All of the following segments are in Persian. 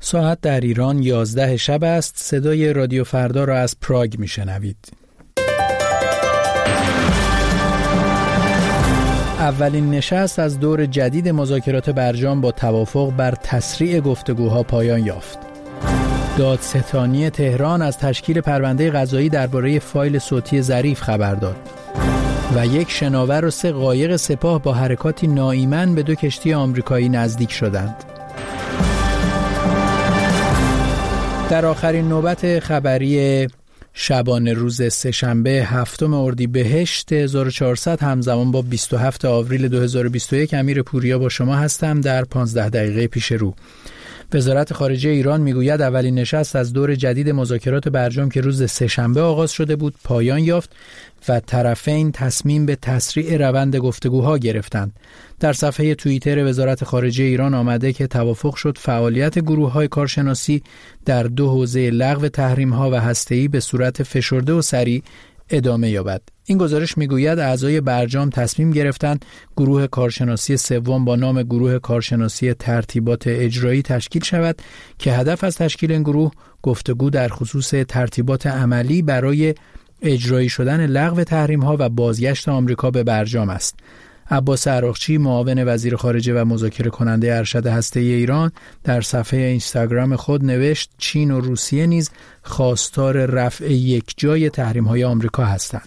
ساعت در ایران 11 شب است. صدای رادیو فردا را از پراگ میشنوید. اولین نشست از دور جدید مذاکرات برجام با توافق بر تسریع گفتگوها پایان یافت. دادستانی تهران از تشکیل پرونده قضایی درباره فایل صوتی ظریف خبر داد و یک شناور و 3 قایق سپاه با حرکاتی ناایمن به 2 کشتی آمریکایی نزدیک شدند. در آخرین نوبت خبری شبانه روز سه‌شنبه 7 اردیبهشت 1400 همزمان با 27 آوریل 2021 امیر پوریا با شما هستم در 15 دقیقه پیش رو. وزارت خارجه ایران میگوید اولین نشست از دور جدید مذاکرات برجام که روز سه‌شنبه آغاز شده بود پایان یافت و طرفین تصمیم به تسریع روند گفتگوها گرفتند. در صفحه توییتر وزارت خارجه ایران آمده که توافق شد فعالیت گروه‌های کارشناسی در 2 حوزه لغو تحریم‌ها و هسته‌ای به صورت فشرده و سریع ادامه یابد. این گزارش میگوید اعضای برجام تصمیم گرفتند گروه کارشناسی سوم با نام گروه کارشناسی ترتیبات اجرایی تشکیل شود که هدف از تشکیل این گروه گفتگو در خصوص ترتیبات عملی برای اجرایی شدن لغو تحریم‌ها و بازگشت آمریکا به برجام است. عباس عراقچی معاون وزیر خارجه و مذاکره کننده ارشد هسته‌ای ایران در صفحه اینستاگرام خود نوشت چین و روسیه نیز خواستار رفع یکجای تحریم‌های آمریکا هستند.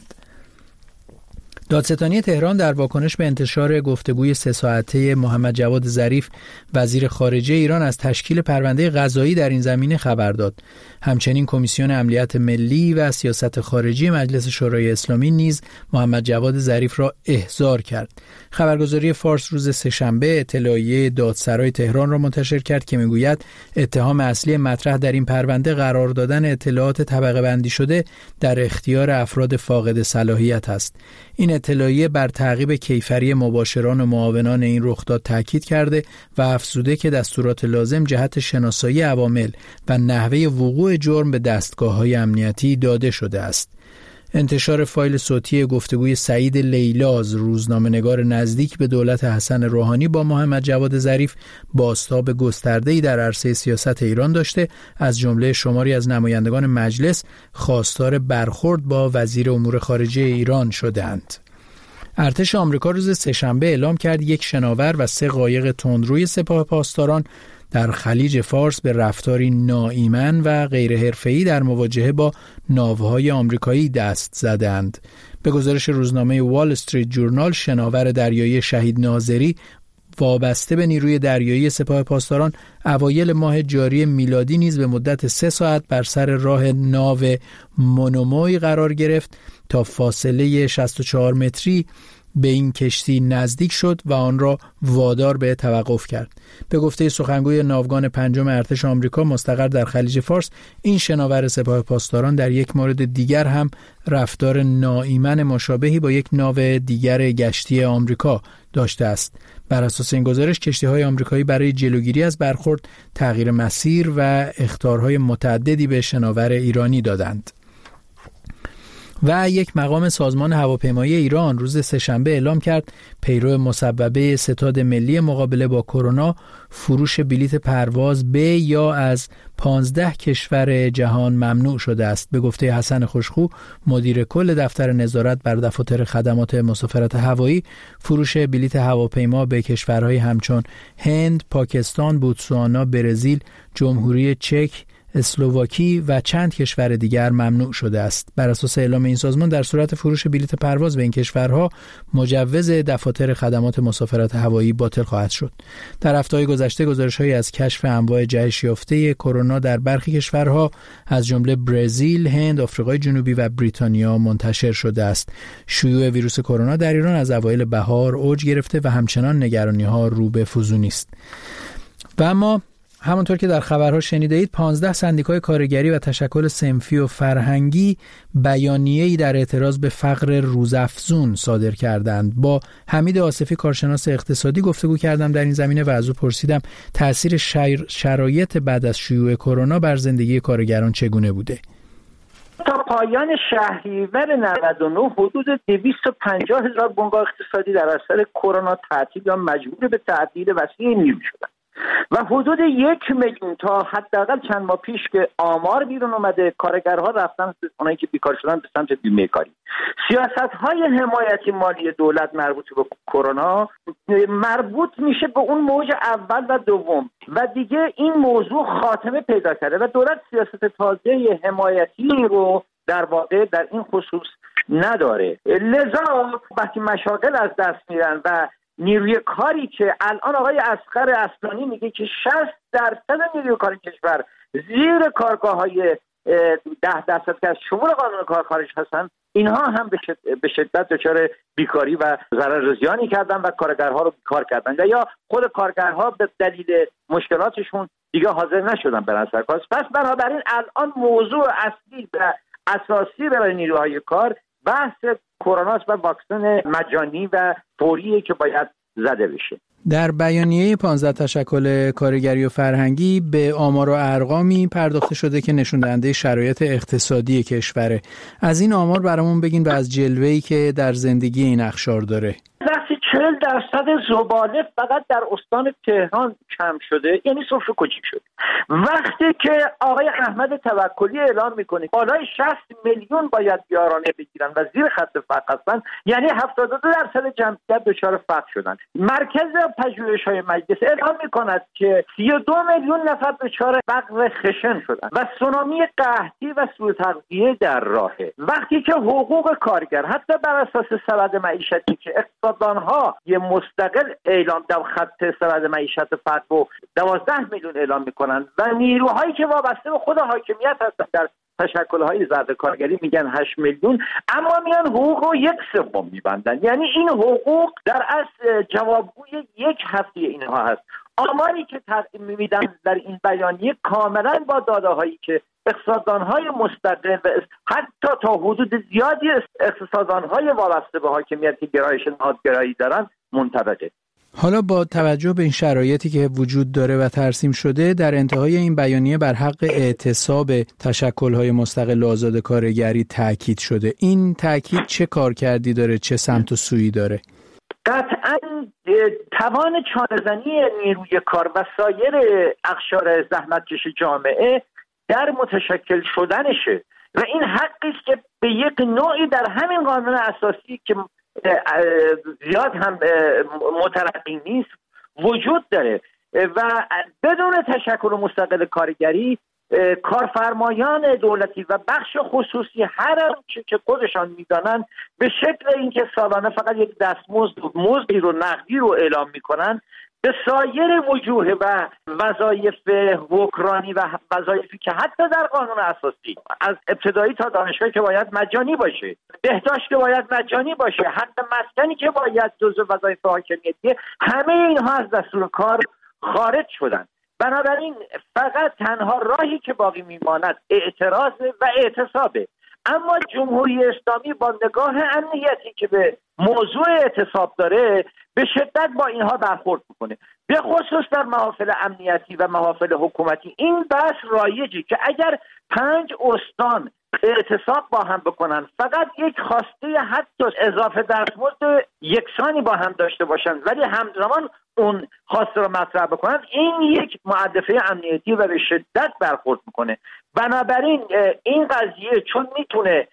دادستانی تهران در واکنش به انتشار گفتگوی 3 ساعته محمد جواد ظریف وزیر خارجه ایران از تشکیل پرونده قضایی در این زمینه خبر داد. همچنین کمیسیون امنیت ملی و سیاست خارجی مجلس شورای اسلامی نیز محمد جواد ظریف را احضار کرد. خبرگزاری فارس روز سه‌شنبه اطلاعیه دادسرای تهران را منتشر کرد که میگوید اتهام اصلی مطرح در این پرونده قرار دادن اطلاعات طبقه بندی شده در اختیار افراد فاقد صلاحیت است. این اطلاعیه بر تعقیب کیفری مباشران و معاونان این رخداد تاکید کرده و افزوده که دستورات لازم جهت شناسایی عوامل و نحوه وقوع جرم به دستگاه‌های امنیتی داده شده است. انتشار فایل صوتی گفتگوی سعید لیلاز روزنامه‌نگار نزدیک به دولت حسن روحانی با محمد جواد ظریف بازتاب گسترده‌ای در عرصه سیاست ایران داشته، از جمله شماری از نمایندگان مجلس خواستار برخورد با وزیر امور خارجه ایران شدند. ارتش آمریکا روز سه‌شنبه اعلام کرد 1 شناور و 3 قایق تندروی سپاه پاسداران در خلیج فارس به رفتاری ناایمن و غیر حرفه‌ای در مواجهه با ناوهای آمریکایی دست زدند. به گزارش روزنامه وال استریت جورنال، شناور دریایی شهید ناظری وابسته به نیروی دریایی سپاه پاسداران اوایل ماه جاری میلادی نیز به مدت 3 ساعت بر سر راه ناو مونوموی قرار گرفت تا فاصله 64 متری به این کشتی نزدیک شد و آن را وادار به توقف کرد. به گفته سخنگوی ناوگان 5 ارتش آمریکا مستقر در خلیج فارس، این شناور سپاه پاسداران در یک مورد دیگر هم رفتار ناایمن مشابهی با یک ناو دیگر گشتی آمریکا داشته است. بر اساس این گزارش کشتی‌های آمریکایی برای جلوگیری از برخورد تغییر مسیر و اخطارهای متعددی به شناور ایرانی دادند. و یک مقام سازمان هواپیمایی ایران روز سه‌شنبه اعلام کرد پیرو مصوبه ستاد ملی مقابله با کرونا فروش بلیت پرواز به یا از 15 کشور جهان ممنوع شده است. به گفته حسن خوشخو مدیر کل دفتر نظارت بر دفاتر خدمات مسافرت هوایی، فروش بلیت هواپیما به کشورهای همچون هند، پاکستان، بوتسوانا، برزیل، جمهوری چک، اسلواکی و چند کشور دیگر ممنوع شده است. بر اساس اعلام این سازمان در صورت فروش بلیت پرواز به این کشورها مجوز دفاتر خدمات مسافرت هوایی باطل خواهد شد. در هفته‌های گذشته گزارش‌هایی از کشف انواع جهش یافته کرونا در برخی کشورها از جمله برزیل، هند، آفریقای جنوبی و بریتانیا منتشر شده است. شیوع ویروس کرونا در ایران از اوایل بهار اوج گرفته و همچنان نگرانی‌ها رو به فزونی است. و اما همونطور که در خبرها شنیده اید 15 سندیکای کارگری و تشکل صنفی و فرهنگی بیانیه‌ای در اعتراض به فقر روزافزون صادر کردند. با حمید آصفی کارشناس اقتصادی گفتگو کردم در این زمینه و از او پرسیدم تأثیر شرایط بعد از شیوع کرونا بر زندگی کارگران چگونه بوده. تا پایان شهریور 99 حدود 250,000 بنگاه اقتصادی در اثر کرونا تعطیل یا مجبور به تعطیل وسیع نیرو شدند. و حدود 1 میلیون تا حداقل چند ماه پیش که آمار بیرون اومده کارگرها رفتن، اونایی که بیکار شدن، به سمت بیمه‌کاری. سیاست‌های حمایتی مالی دولت مربوط به کرونا مربوط میشه به اون موج اول و دوم و دیگه این موضوع خاتمه پیدا کرده و دولت سیاست تازه حمایتی رو در واقع در این خصوص نداره. لذا وقتی مشاغل از دست میرن و نیروی کاری که الان آقای اصغر اصلانی میگه که 60% نیروی کاری کشور زیر کارگاه‌های 10% که از شمول قانون کار خارج هستن، اینها هم به شدت دچار بیکاری و ضرر و زیانی کردن و کارگرها رو بیکار کردن و یا خود کارگرها به دلیل مشکلاتشون دیگه حاضر نشدن برن سر کار. پس بنابراین الان موضوع اصلی و اساسی برای نیروهای کار بحث کرونا و واکسن مجانی و فوریه که باید زده بشه. در بیانیه 15 تشکل کارگری و فرهنگی به آمار و ارقامی پرداخته شده که نشون دهنده شرایط اقتصادی کشوره. از این آمار برامون بگین و از جلوه‌ای که در زندگی این اقشار داره. 40% زباله فقط در استان تهران کم شده، یعنی سفره کوچیک شده. وقتی که آقای احمد توکلی اعلام میکنه بالای 60 میلیون باید یارانه بگیرن و زیر خط فقر هستن، یعنی 72% جمعیت دچار فقر شدن. مرکز پژوهش‌های مجلس اعلام میکند که 32 میلیون نفر دچار فقر خشن شدن و سونامی قحطی و سوء تغذیه در راهه. وقتی که حقوق کارگر حتی بر اساس سبد معیشتی که اقتصاددان‌ها یه مستقل اعلام در خط سبد معیشت فرد رو 12 میلیون اعلام میکنن و نیروهایی که وابسته به خود حاکمیت هستن در تشکل‌های زرد کارگری میگن 8 میلیون، اما میان حقوق رو 1/3 میبندن. یعنی این حقوق در اصل جوابگوی 1 هفته اینها هست. آماری که تقدیم میدن در این بیانیه کاملا با داده‌هایی که اقتصاددان‌های مستقل و حتی تا حدود زیادی اقتصاددان‌های وابسته به حاکمیت که گرایش نهادگرایی دارن منطبقه. حالا با توجه به این شرایطی که وجود داره و ترسیم شده، در انتهای این بیانیه بر حق اعتصاب تشکل‌های مستقل و آزاد کارگری تاکید شده. این تاکید چه کارکردی داره، چه سمت و سویی داره؟ قطعاً توان چانه‌زنی نیروی کار و سایر اقشار زحمتکش جامعه در متشکل شدنشه و این حقی است که به یک نوعی در همین قانون اساسی که زیاد هم مترقی نیست وجود داره و بدون تشکل مستقل کارگری کارفرمایان دولتی و بخش خصوصی هر آنچه که خودشان میدانند به شکل اینکه سالانه فقط یک دستمزدی رو نقدی رو اعلام میکنن، به سایر وجوه و وظایف حکمرانی و وظایفی که حتی در قانون اساسی از ابتدایی تا دانشگاهی که باید مجانی باشه، بهداشت که باید مجانی باشه، حتی مسکنی که باید جزء وظایف حاکمیتیه، همه اینها از دستور کار خارج شدن. بنابراین فقط تنها راهی که باقی میماند اعتراض و اعتصابه. اما جمهوری اسلامی با نگاه امنیتی که به موضوع اعتصاب داره به شدت با اینها برخورد میکنه، به خصوص در محافل امنیتی و محافل حکومتی. این بحث رایجی که اگر 5 استان اعتصاب با هم بکنن، فقط یک خواسته حتی اضافه دستمزد یکسانی با هم داشته باشن ولی همزمان اون خواسته رو مطرح بکنن، این یک معدفه امنیتی و به شدت برخورد میکنه. بنابراین این قضیه چون میتونه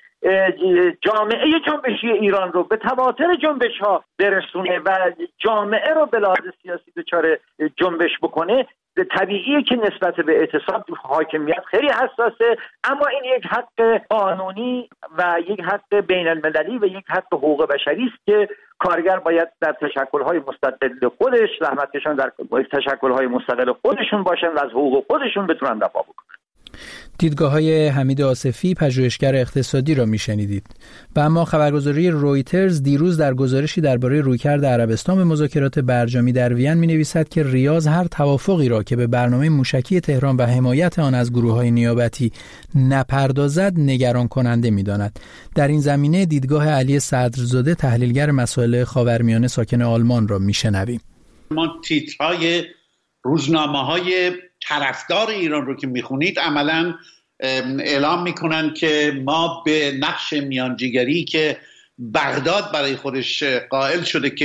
جامعه جنبشی ایران رو به تواتر جنبش ها برسونه و جامعه رو به لحاظ سیاسی دچار جنبش بکنه، طبیعیه که نسبت به اعتصاب حاکمیت خیلی حساسه، اما این یک حق قانونی و یک حق بین المللی و یک حق حقوق بشری است که کارگر باید در تشکل‌های مستقل خودش، زحمتکشان در تشکل‌های مستقل خودشون باشن و از حقوق خودشون بتونن دفاع بکنن. دیدگاه‌های حمید آصفی پژوهشگر اقتصادی را میشنیدید. و اما خبرگزاری رویترز دیروز در گزارشی درباره رویکرد عربستان به مذاکرات برجامی در وین می‌نویسد که ریاض هر توافقی را که به برنامه موشکی تهران و حمایت آن از گروه‌های نیابتی نپردازد نگران کننده می‌داند. در این زمینه دیدگاه علی صدرزاده تحلیلگر مسائل خاورمیانه ساکن آلمان را میشنویم. ما تیترهای روزنامه‌های طرفدار ایران رو که میخونید عملاً اعلام میکنن که ما به نقش میانجیگری که بغداد برای خودش قائل شده که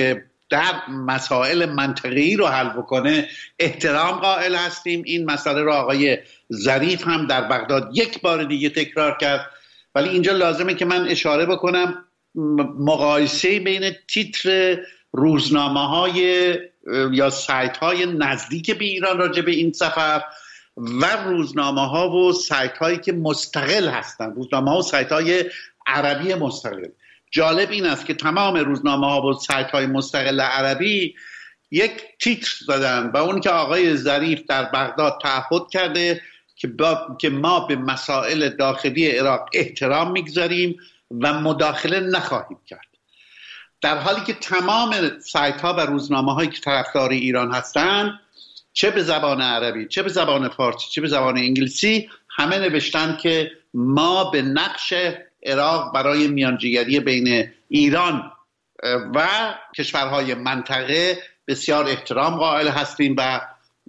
در مسائل منطقه‌ای رو حل بکنه احترام قائل هستیم. این مسئله رو آقای ظریف هم در بغداد یک بار دیگه تکرار کرد. ولی اینجا لازمه که من اشاره بکنم مقایسه بین تیتر روزنامه‌های یا سایت‌های نزدیک به ایران راجع به این سفر و روزنامه‌ها و سایت‌هایی که مستقل هستند، روزنامه‌ها و سایت‌های عربی مستقل. جالب این است که تمام روزنامه‌ها و سایت‌های مستقل عربی یک تیتر زدن و اون که آقای ظریف در بغداد تعهد کرده که ما به مسائل داخلی عراق احترام میگذاریم و مداخله نخواهیم کرد، در حالی که تمام سایت‌ها و روزنامه‌هایی که طرفدار ایران هستند چه به زبان عربی، چه به زبان فارسی، چه به زبان انگلیسی، همه نوشتن که ما به نقش عراق برای میانجیگری بین ایران و کشورهای منطقه بسیار احترام قائل هستیم و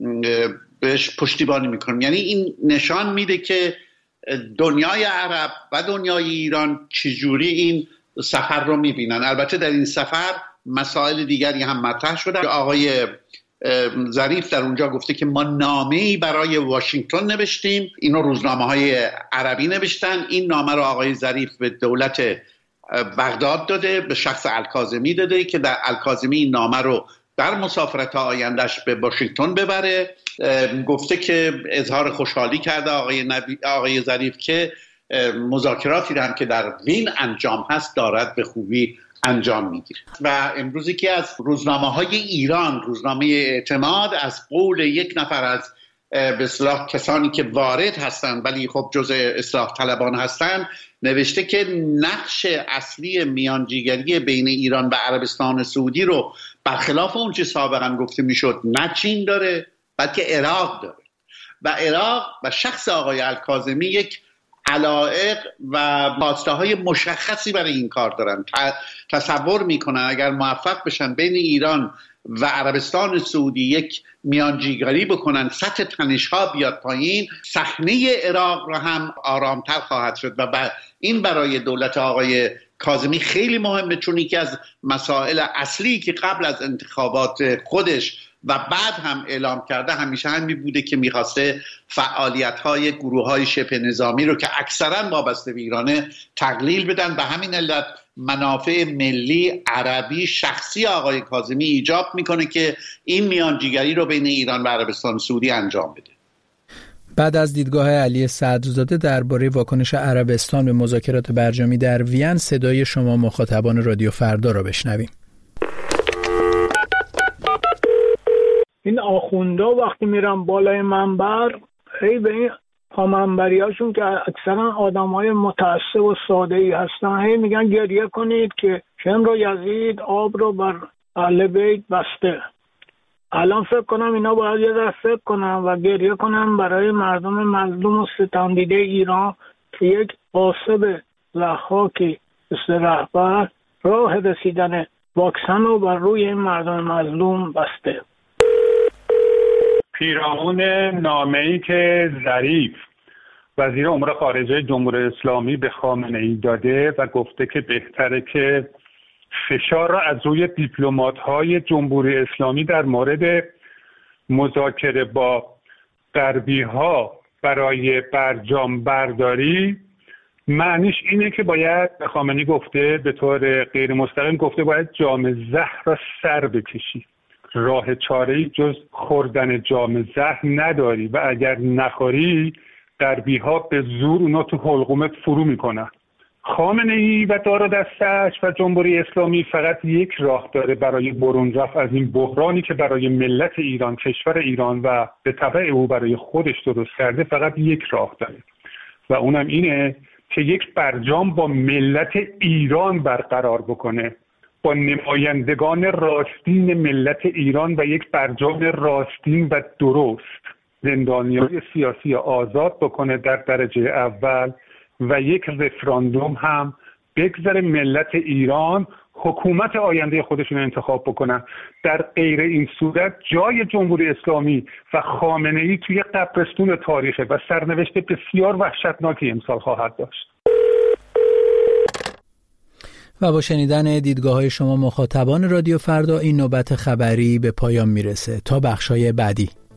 بهش پشتیبانی میکنیم. یعنی این نشان میده که دنیای عرب و دنیای ایران چجوری این سفر رو میبینن. البته در این سفر مسائل دیگری هم مطرح شده. آقای ظریف در اونجا گفته که ما نامه‌ای برای واشنگتن نوشتیم، اینو روزنامه‌های عربی نوشتن. این نامه رو آقای ظریف به دولت بغداد داده، به شخص الکاظمی داده که در الکاظمی این نامه رو در مسافرت آیندهش به واشنگتن ببره. گفته که اظهار خوشحالی کرده آقای ظریف که مذاکراتی هم که در وین انجام هست دارد به خوبی انجام میگیره. و امروزی که از روزنامه‌های ایران، روزنامه اعتماد، از قول یک نفر از به اصطلاح کسانی که وارد هستند ولی خب جزء اصلاح طلبان هستند، نوشته که نقش اصلی میانجیگری بین ایران و عربستان سعودی رو برخلاف اون چه سابقا گفته میشد نه چین داره بلکه عراق داره و عراق و شخص آقای الکاظمی یک علایق و خواسته‌های مشخصی برای این کار دارن. تصور میکنن اگر موفق بشن بین ایران و عربستان سعودی یک میانجیگری بکنن، سطح تنش‌ها بیاد پایین، صحنه عراق را هم آرامتر خواهد شد و این برای دولت آقای کاظمی خیلی مهمه، چون یکی از مسائل اصلی که قبل از انتخابات خودش و بعد هم اعلام کرده همیشه همین بوده که میخواسته فعالیت‌های گروه‌های شبه نظامی رو که اکثراً وابسته به ایرانه تقلیل بدن. به همین علت منافع ملی عربی شخصی آقای کاظمی ایجاب میکنه که این میانجیگری رو بین ایران و عربستان سعودی انجام بده. بعد از دیدگاه علی صدرزاده درباره واکنش عربستان به مذاکرات برجامی در وین، صدای شما مخاطبان رادیو فردا را بشنویم. این آخوندا وقتی میرن بالای منبر، هی به این پامنبریاشون که اکثرا آدمای متعصب و ساده‌ای هستن هی میگن گریه کنید که شمر و یزید آب رو بر اهل بیت بسته. الان فکر کنم اینا باید یه ذره فکر کنن و گریه کنن برای مردم مظلوم و ستم دیده ایران که یک قاصب ضحاکی مثل رهبر راه رسیدن واکسن رو بر روی این مردم مظلوم بسته. پیرامون نامه‌ای که ظریف وزیر امور خارجه جمهوری اسلامی به خامنه‌ای داده و گفته که بهتره که فشار را از روی دیپلمات‌های جمهوری اسلامی در مورد مذاکره با غربی‌ها برای برجام برداری، معنیش اینه که باید، خامنه‌ای گفته به طور غیر مستقیم گفته باید جام زهر را سر بکشی. راه چاره‌ای جز خوردن جام زهر نداری و اگر نخوری غربی‌ها به زور اونا تو حلقومت فرو میکنن. خامنه‌ای و دار و دستش و جمهوری اسلامی فقط یک راه داره برای برون رفت از این بحرانی که برای ملت ایران، کشور ایران و به تبع او برای خودش درست کرده. فقط یک راه داره و اونم اینه که یک برجام با ملت ایران برقرار بکنه، با نمایندگان راستین ملت ایران و یک برجام راستین و درست، زندانیان سیاسی آزاد بکنه در درجه اول و یک رفراندوم هم بگذاره ملت ایران حکومت آینده خودشون انتخاب بکنن. در غیر این صورت جای جمهوری اسلامی و خامنه‌ای توی قبرستون تاریخه و سرنوشت بسیار وحشتناکی امسال خواهد داشت. و با شنیدن دیدگاه‌های شما مخاطبان رادیو فردا این نوبت خبری به پایان میرسه. تا بخشای بعدی.